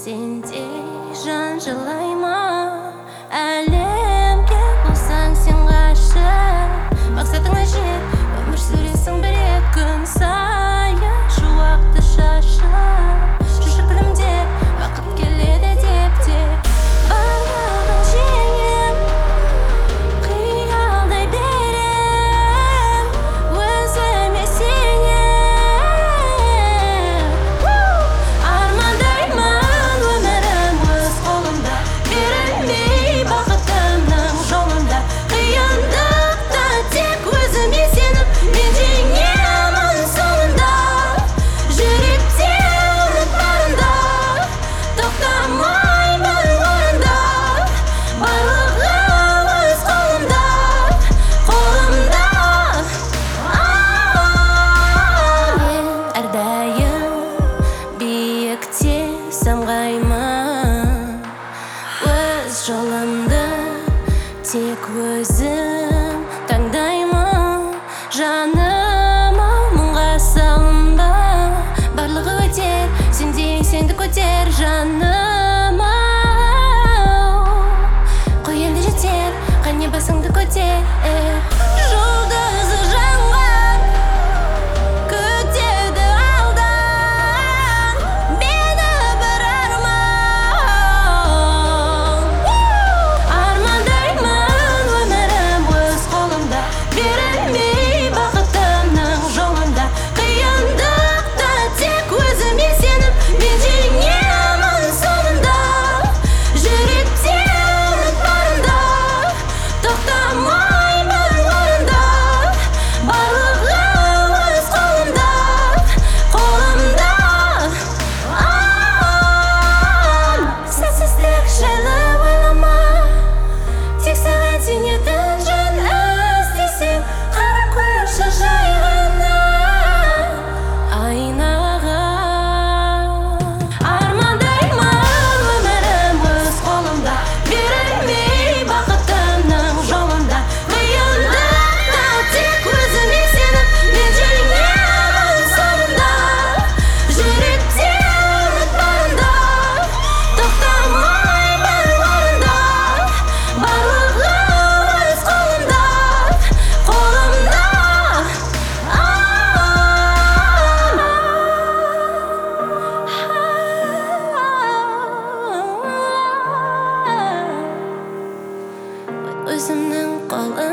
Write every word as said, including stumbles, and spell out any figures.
Сендей жан жылай ма әлемге болсаң сен ғашық мақсатыңа жет өмір сүресің бір рет күн сайын шуақты шашып жүрші күлімдеп бақыт келеді деп те барлығын жеңіп қиялдай берем өзіме сенем армандаймын өмірім өз қолымда берілмей бақытымның жолында қиындықта тек өзіме сеніп мен жеңемін соңында жүректе үміт барында тоқтамаймын орында барлығы өз қолымда қолымда мен әрдайым биікте самғаймын өз жолымды тек өзім таңдаймын жаныма мұңға салынба барлығы өтер сенде еңсеңді көтер жаныма қой енді жетер қане басыңды көтер жұлдызы жанған күтеді алдан мені бір арман армандаймын өмірім өз қолымда берілмей бақытымның жолында қиындықта тек өзіме сеніп мен жеңемін соңында жүректе үміт барында тоқтамаймын орында барлығы өз қолымда қолымда сәтсіздік жайлы ойлама тек саған сенетін жан іздесең қарап көрші жай ғана айнаға армандаймын өмірім өз қолымда берілмей бақытымның жолында қиындықта тек өзіме сеніп мен жеңемін соңында жүректе үміт барында тоқтамаймын орында барлығы өз қолымда қолымда өзімнің қолым